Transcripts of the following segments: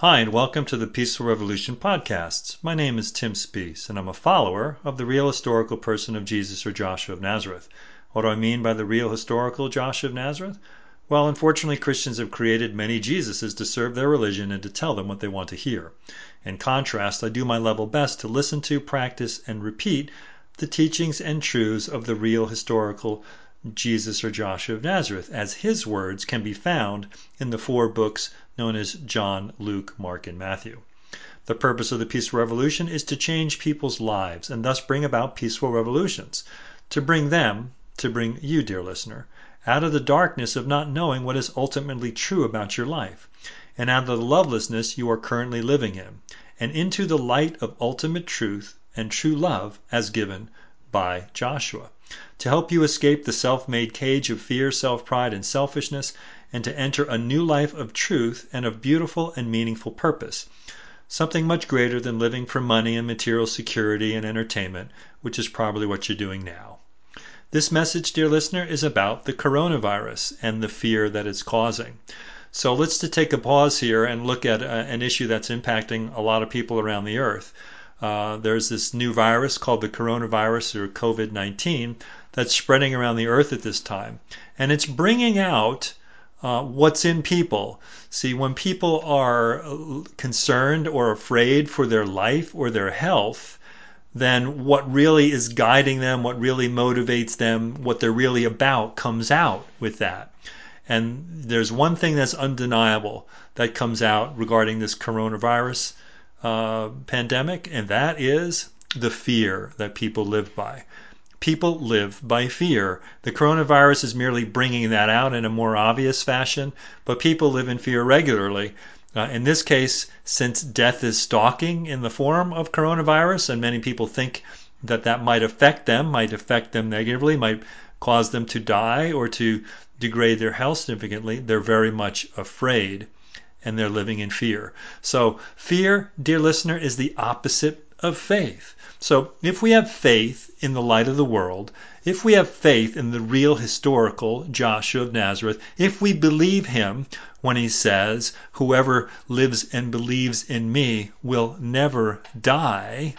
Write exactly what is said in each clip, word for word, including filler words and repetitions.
Hi, and welcome to the Peaceful Revolution podcasts. My name is Tim Spees, and I'm a follower of the real historical person of Jesus or Joshua of Nazareth. What do I mean by the real historical Joshua of Nazareth? Well, unfortunately, Christians have created many Jesuses to serve their religion and to tell them what they want to hear. In contrast, I do my level best to listen to, practice, and repeat the teachings and truths of the real historical Jesus or Joshua of Nazareth, as his words can be found in the four books known as John, Luke, Mark, and Matthew. The purpose of the Peaceful Revolution is to change people's lives and thus bring about peaceful revolutions, to bring them, to bring you, dear listener, out of the darkness of not knowing what is ultimately true about your life, and out of the lovelessness you are currently living in, and into the light of ultimate truth and true love as given by Joshua, to help you escape the self-made cage of fear, self-pride, and selfishness, and to enter a new life of truth and of beautiful and meaningful purpose, something much greater than living for money and material security and entertainment, which is probably what you're doing now. This message, dear listener, is about the coronavirus and the fear that it's causing. So let's to take a pause here and look at uh, an issue that's impacting a lot of people around the earth. Uh, there's this new virus called the coronavirus or COVID nineteen that's spreading around the earth at this time. And it's bringing out uh, what's in people. See, when people are concerned or afraid for their life or their health, then what really is guiding them, what really motivates them, what they're really about comes out with that. And there's one thing that's undeniable that comes out regarding this coronavirus uh, pandemic, and that is the fear that people live by. People live by fear. The coronavirus is merely bringing that out in a more obvious fashion, but people live in fear regularly. Uh, in this case, since death is stalking in the form of coronavirus, and many people think that that might affect them, might affect them negatively, might cause them to die or to degrade their health significantly, they're very much afraid, and they're living in fear. So fear, dear listener, is the opposite of faith. So if we have faith in the light of the world, if we have faith in the real historical Joshua of Nazareth, if we believe him when he says, whoever lives and believes in me will never die,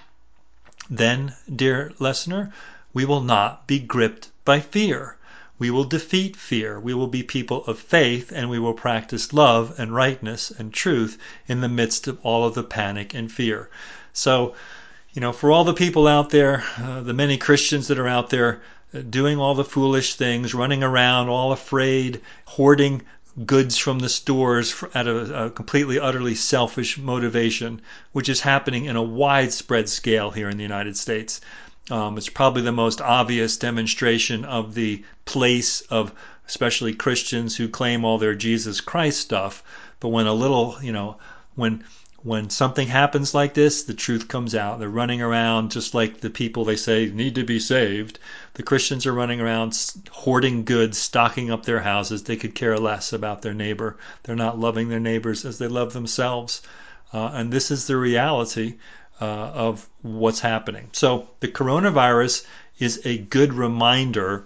then, dear listener, we will not be gripped by fear. We will defeat fear. We will be people of faith, and we will practice love and rightness and truth in the midst of all of the panic and fear. So, you know, for all the people out there, uh, the many Christians that are out there uh, doing all the foolish things, running around all afraid, hoarding goods from the stores out of a completely, utterly selfish motivation, which is happening in a widespread scale here in the United States. Um, it's probably the most obvious demonstration of the place of especially Christians who claim all their Jesus Christ stuff. But when a little, you know, when when something happens like this, the truth comes out. They're running around just like the people they say need to be saved. The Christians are running around hoarding goods, stocking up their houses. They could care less about their neighbor. They're not loving their neighbors as they love themselves. Uh, and this is the reality uh, of what's happening. So the coronavirus is a good reminder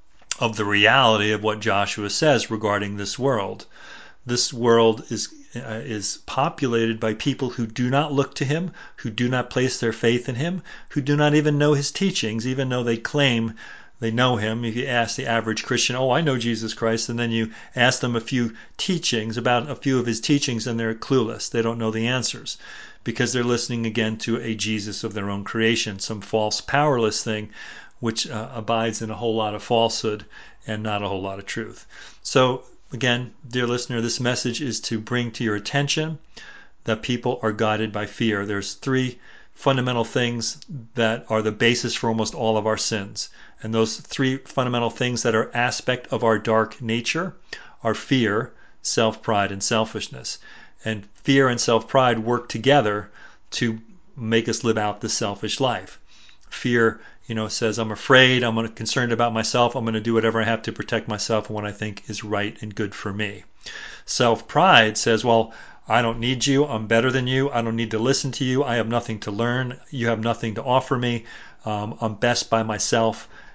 of the reality of what Joshua says regarding this world. This world is uh, is populated by people who do not look to him, who do not place their faith in him, who do not even know his teachings, even though they claim they know him. If you ask the average Christian, oh, I know Jesus Christ, and then you ask them a few teachings, about a few of his teachings, and they're clueless. They don't know the answers because they're listening again to a Jesus of their own creation, some false, powerless thing which uh, abides in a whole lot of falsehood and not a whole lot of truth. So again, dear listener, this message is to bring to your attention that people are guided by fear. There's three fundamental things that are the basis for almost all of our sins. And those three fundamental things that are aspect of our dark nature are fear, self-pride, and selfishness. And fear and self-pride work together to make us live out the selfish life. Fear, you know, says, I'm afraid, I'm concerned about myself, I'm going to do whatever I have to protect myself and what I think is right and good for me. Self-pride says, well, I don't need you, I'm better than you, I don't need to listen to you, I have nothing to learn, you have nothing to offer me, um, I'm best by myself,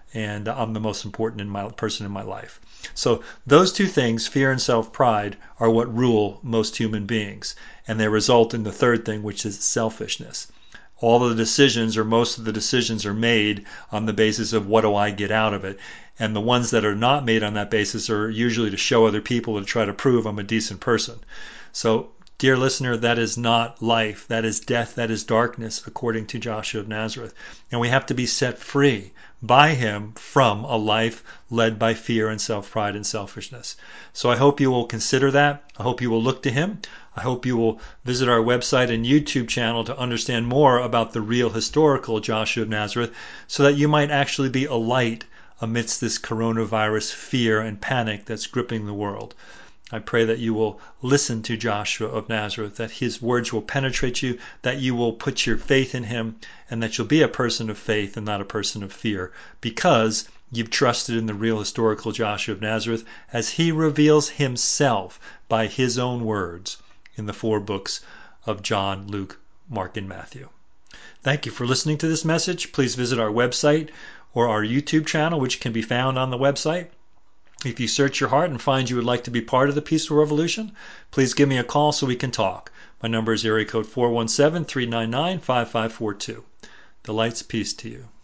and I'm the most important in my person in my life. So those two things, fear and self-pride, are what rule most human beings, and they result in the third thing, which is selfishness. All of the decisions, or most of the decisions, are made on the basis of what do I get out of it. And the ones that are not made on that basis are usually to show other people, to try to prove I'm a decent person. So, dear listener, that is not life. That is death. That is darkness, according to Joshua of Nazareth. And we have to be set free by him from a life led by fear and self-pride and selfishness. So I hope you will consider that. I hope you will look to him. I hope you will visit our website and YouTube channel to understand more about the real historical Joshua of Nazareth, so that you might actually be a light amidst this coronavirus fear and panic that's gripping the world. I pray that you will listen to Joshua of Nazareth, that his words will penetrate you, that you will put your faith in him, and that you'll be a person of faith and not a person of fear, because you've trusted in the real historical Joshua of Nazareth as he reveals himself by his own words in the four books of John, Luke, Mark, and Matthew. Thank you for listening to this message. Please visit our website or our YouTube channel, which can be found on the website. If you search your heart and find you would like to be part of the Peaceful Revolution, please give me a call so we can talk. My number is area code four one seven, three nine nine, five five four two. The light's peace to you.